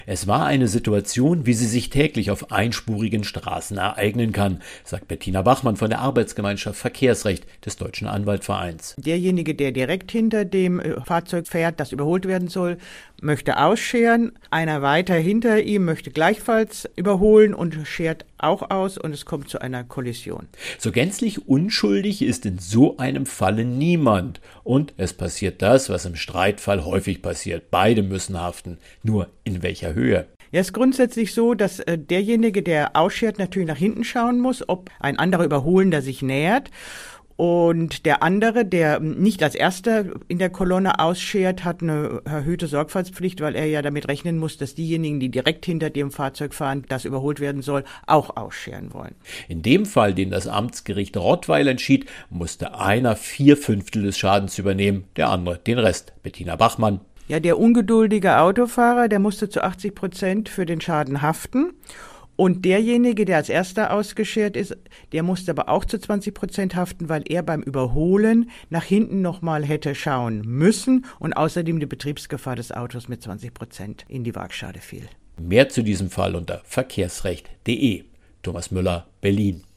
Es war eine Situation, wie sie sich täglich auf einspurigen Straßen ereignen kann, sagt Bettina Bachmann von der Arbeitsgemeinschaft Verkehrsrecht des Deutschen Anwaltvereins. Derjenige, der direkt hinter dem Fahrzeug fährt, das überholt werden soll, möchte ausscheren. Einer weiter hinter ihm möchte gleichfalls überholen und schert auch aus und es kommt zu einer Kollision. So gänzlich unschuldig ist in so einem Falle niemand. Und es passiert das, was im Streitfall häufig passiert. Beide müssen haften. Nur in welcher Höhe? Ja, es ist grundsätzlich so, dass derjenige, der ausschert, natürlich nach hinten schauen muss, ob ein anderer Überholender sich nähert. Und der andere, der nicht als erster in der Kolonne ausschert, hat eine erhöhte Sorgfaltspflicht, weil er ja damit rechnen muss, dass diejenigen, die direkt hinter dem Fahrzeug fahren, das überholt werden soll, auch ausscheren wollen. In dem Fall, den das Amtsgericht Rottweil entschied, musste einer 4/5 des Schadens übernehmen, der andere den Rest. Bettina Bachmann. Ja, der ungeduldige Autofahrer, der musste zu 80% für den Schaden haften. Und derjenige, der als erster ausgeschert ist, der musste aber auch zu 20% haften, weil er beim Überholen nach hinten nochmal hätte schauen müssen und außerdem die Betriebsgefahr des Autos mit 20% in die Waagschale fiel. Mehr zu diesem Fall unter verkehrsrecht.de. Thomas Müller, Berlin.